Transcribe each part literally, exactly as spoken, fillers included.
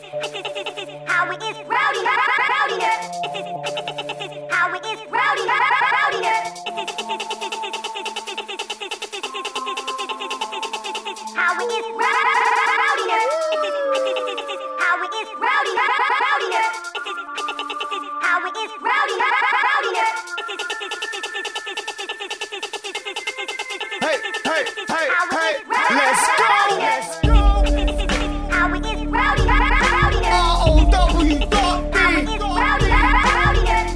how it is rowdy, rowdiness. How it is rowdy, rowdiness. How it is rowdiness. How it is rowdy, rowdiness. How it is rowdy, rowdiness. Hey, hey, hey, hey, let's go! How it is rowdy, rowdiness. R O W dot D. How it is rowdy, rowdiness.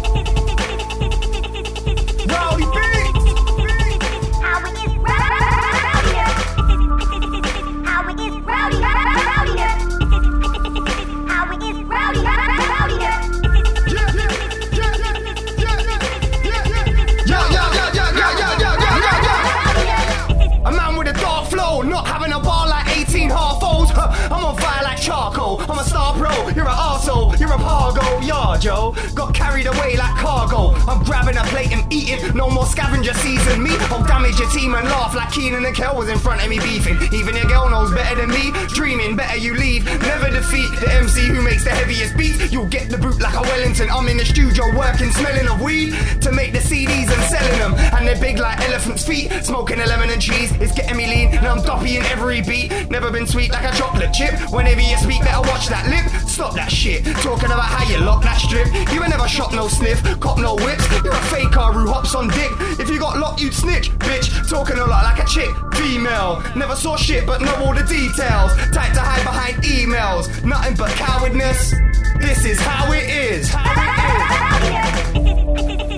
Rowdy beats. How it is rowdiness. How it is rowdy, rowdiness. How it is rowdy, rowdiness. Yeah, yeah, yeah, yeah, yeah, yeah, yeah, yeah, yeah, yeah, yeah, yeah, yeah, yeah, yeah. A man with a dark flow, not having a bar like eighteen half olds. Huh, I'm on fire like charcoal. I'm a star pro. You're an arsehole. You're a pargo. Yeah, Joe. Got carried away like cargo. I'm grabbing a plate and eating. No more scavenger season. Me, I'll damage your team and laugh like Keenan and Kel was in front of me beefing. Even your girl knows better than me. Dreaming, better you leave. Never defeat the M C who makes the heaviest beats. You'll get the boot like a Wellington. I'm in the studio working, smelling of weed to make the C Ds and selling them. And they're big like elephant's feet. Smoking a lemon and cheese. It's getting me lean and I'm doppy in every beat. Never been sweet like a chocolate chip. Whenever you speak, better watch that lip. Stop that shit. Talking about how you lock that strip. You ain't never shot no sniff, cop no whips. You're a faker who hops on dick. If you got locked, you'd snitch, bitch. Talking a lot like a chick, female. Never saw shit, but know all the details. Type to hide behind emails. Nothing but cowardness. This is how it is. How it is.